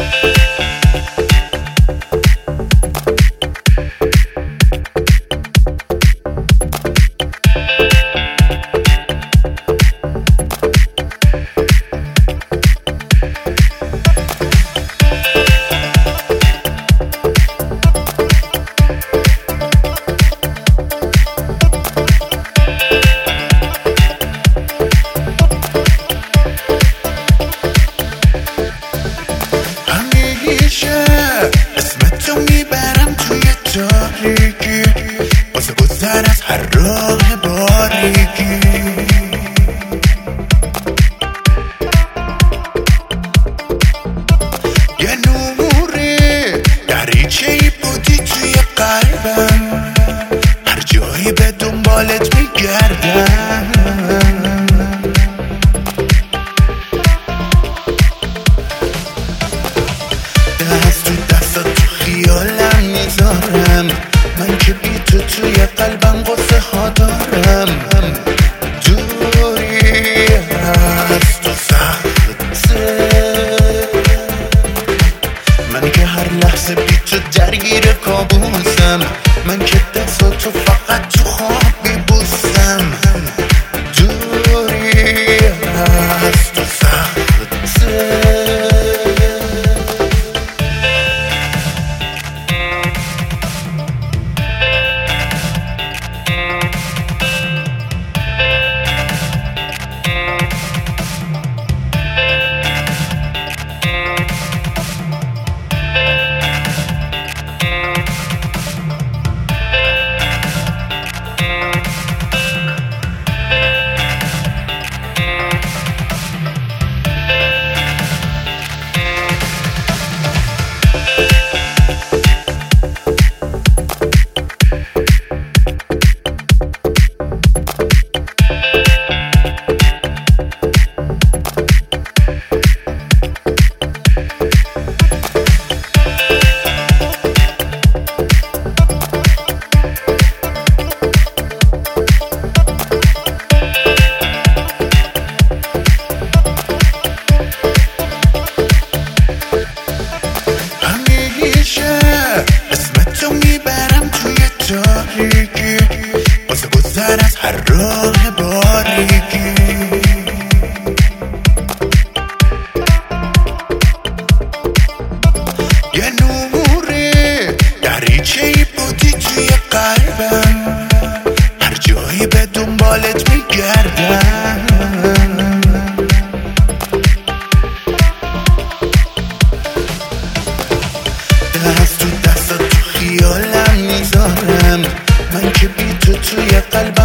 اسمتو میبرم توی تاریکی واسه گذر از هر راه باریکی. یه نوره دریچه‌ای بودی توی قلبم، هر جایی به دنبالت میگردم. دست تو دستات تو خیالم میذارم، من که بی تو توی قلبم غصه ها دارم. دوری از تو سخته، من که هر لحظه بی تو درگیر کابوسم، من که دستاتو فقط تو خواب میبوسم. دوری از تو سخته، اسمتو میبرم توی تاریکی واسه گذر از هر راه باریکی. یه نوره دریچه‌ای بودی توی قلبم، هر جایی به دنبالت میگردم. دست تو دستات تو خیالم میذارم، من که بی تو توی قلبم